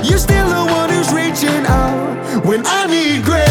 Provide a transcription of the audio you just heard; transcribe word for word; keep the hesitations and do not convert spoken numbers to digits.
You're still the one who's reaching out when I need grace.